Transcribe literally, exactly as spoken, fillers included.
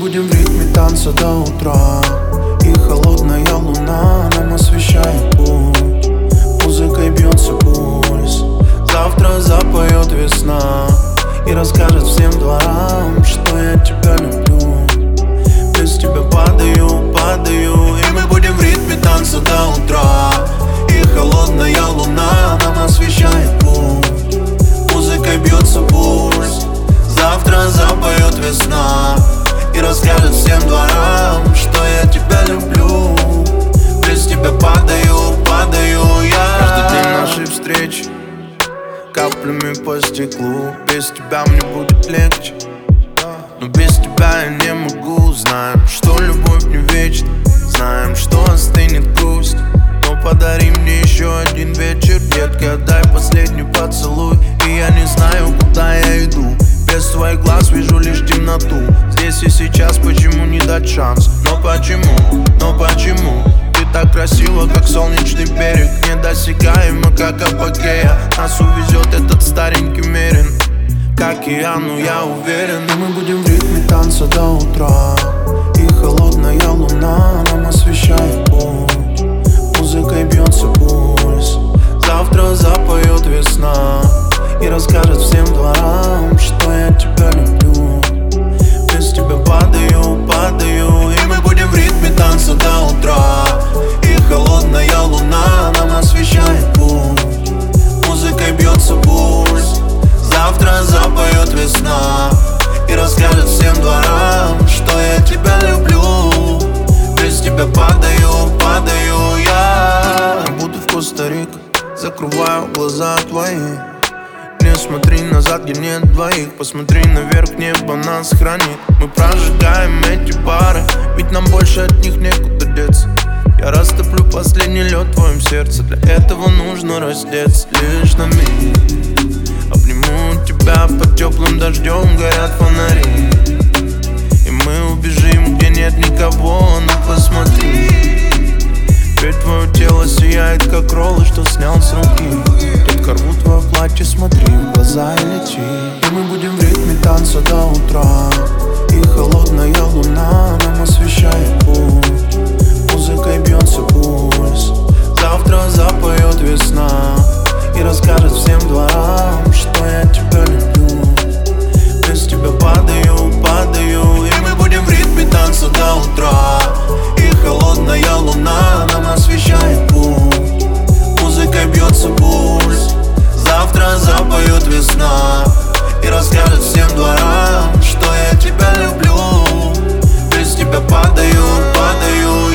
будем в ритме танца до утра, и холодная луна нам освещает путь. Музыкой бьется пульс, завтра запоет весна и расскажет всем дворам, что я тебя люблю. Без тебя падаю, падаю, и мы будем в ритме танца до утра, и холодная луна нам освещает путь. Музыкой бьется пульс, завтра запоет весна и расскажет всем дворам, что я тебя люблю. Без тебя падаю, падаю я. Каждый день нашей встречи каплями по стеклу. Без тебя мне будет легче, но без тебя я не могу. Знаем, что любовь не вечна, знаем, что остынет грусть, но подари мне еще один вечер, детка, дай последний поцелуй. И я не знаю, куда я иду, без твоих глаз вижу лишь темноту. Здесь и сейчас, почему не дать шанс? Но почему, но почему? Ты так красива, как солнечный берег, недосягаема, как апогея. Нас увезет этот старенький Мерин к океану, я уверен. И мы будем в ритме танца до утра, и холодная луна нам освещает путь. Музыкой бьется пульс, завтра запоет весна и расскажет всем дворам, что я тебя люблю. Без тебя падаю, падаю, и мы будем в ритме танца до утра, и холодная луна нам освещает путь. Музыкой бьется пульс, завтра запоет весна и расскажет всем дворам, что я тебя люблю. Без тебя падаю, падаю я. Буду в Коста-Рике, закрываю глаза твои. Не смотри назад, где нет двоих, посмотри наверх, небо нас хранит. Мы прожигаем эти пары, ведь нам больше от них некуда деться. Я растоплю последний лед в твоем сердце, для этого нужно раздеться лишь на миг. Обниму тебя под теплым дождем, горят фонари, и мы убежим, где нет никого, но посмотри. Ведь твое тело сияет, как роллы, что снял с руки. Только рву твое платье, смотри в глаза и лети. И мы будем в ритме танца до утра, и холодная луна нам освещает путь. Музыкой бьется пульс, завтра запоет весна и расскажет всем дворам, что я тебя люблю. Без тебя падаю, падаю, и мы будем в ритме танца до утра, и холодная луна нам освещает путь. Музыкой бьется пульс, завтра запоет весна и расскажет всем дворам, что я тебя люблю. Без тебя падаю, падаю